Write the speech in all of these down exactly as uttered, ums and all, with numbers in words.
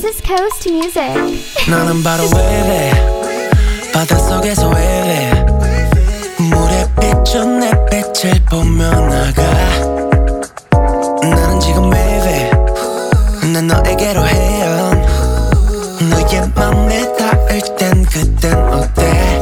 This is Coast Music. 너는 바로 외래 바닷속에서 외래 물에 비춘 내 빛을 보며 나가 나는 지금 외래 난 너에게로 헤엄 너의 맘에 닿을 땐 그땐 어때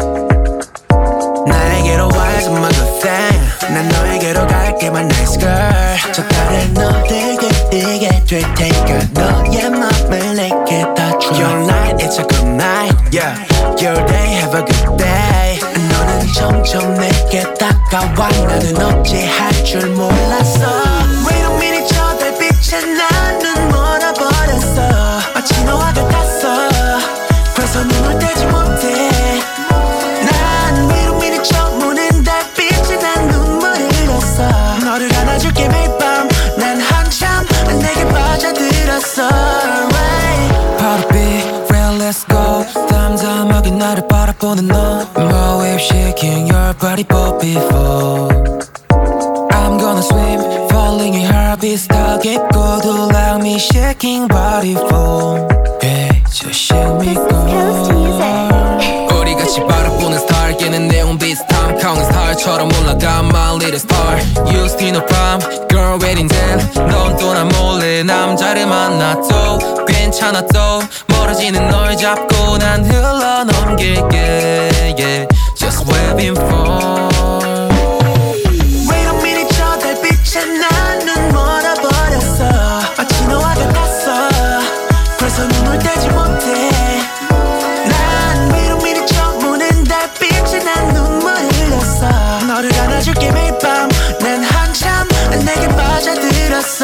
나에게로 와 come on good thing 난 너에게로 갈게 my nice girl 저 달에 너를 그리게 될 테니까 너의 맘을 내게 다 줘 Your night it's a good night yeah Your day have a good day 너는 점점 내게 다가와 나는 어찌할 줄 몰랐어 Wait a minute 저 달빛에 나는 멀어버렸어 마치 너와 같았어 그래서 눈을 떼지 못해 난 Wait a minute 저 무는 달빛에 난 눈물을 흘렸어 너를 안아줄게 매일 밤 난 한참 내게 빠져들었어 right. Party real let's go 담담하게 나를 바라보는 너 My wave shaking your body but before I'm gonna swim falling in heartbeats 더 깊고도 like me shaking body form Yeah just shake me This is go Coast Music. 우리 같이 바라보는 star 깨는 내용 비슷함 counting star처럼 올라가 my little star You still no problem girl waiting then 넌 또 나 몰래 남자를 만났도 괜찮아 또 멀어지는 널 잡고 난 흘러 넘길게 yeah just waiting for Wait a minute 저 달빛에 나는 멀어버렸어 마치 너와 같았어 그래서 눈을 떼지 못해 난 Wait a minute 저 무는 달빛에 난 눈물을 흘렸어 너를 안아줄게 매일 밤 난 한참 내게 빠져들었어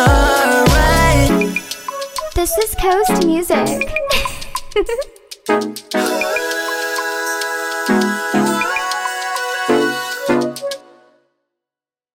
right. This is Coast Music.